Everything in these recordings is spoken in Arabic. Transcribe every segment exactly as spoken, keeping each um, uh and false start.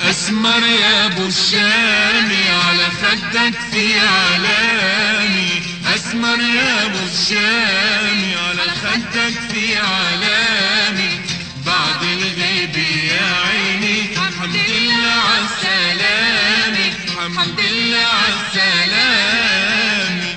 اسمر يا ابو الشامي على خدك في علامي، اسمر يا ابو الشامي على خدك في علامي، بعد الغيب يا عيني الحمد لله عالسلامي، الحمد لله عالسلامي.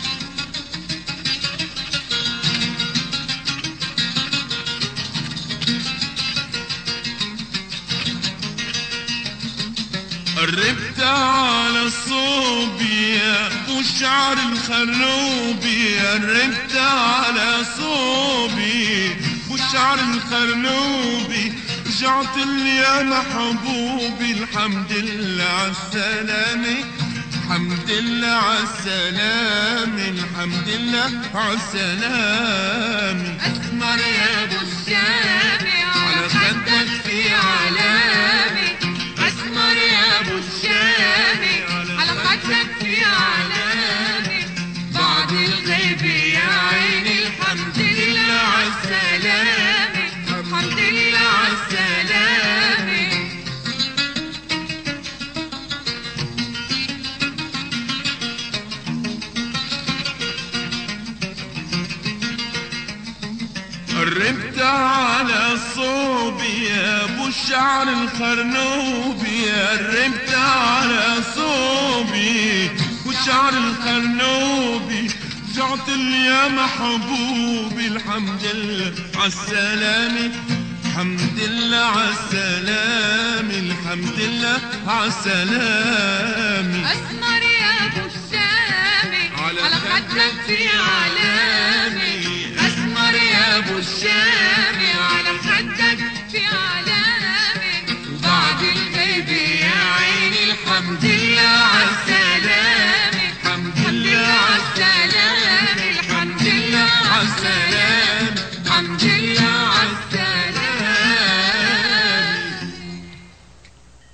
قربت على الصوب يا ابو الشعر الخروبي، قربت على صوبي ابو الشعر الخروبي، رجعت لي يا محبوبي الحمد لله عالسلامة، الحمد لله عالسلامة، الحمد لله عالسلامة. اسمر يا ابو الشامي على خدك في علامة، اسمر يا ابو الشامي على خدك في علامة، بعد الغيب يا عيني الحمد لله عالسلامة، الحمد لله عالسلامة. قربت على صوبي يا ابو الشعر الخرنوبي، قربت على صوبي ابو الشعر الخرنوبي، رجعت لي يا محبوبي الحمد لله عالسلامة، الحمد لله عالسلامة، الحمد لله عالسلامة. اسمر يا ابو الشامي على خدك في علامة،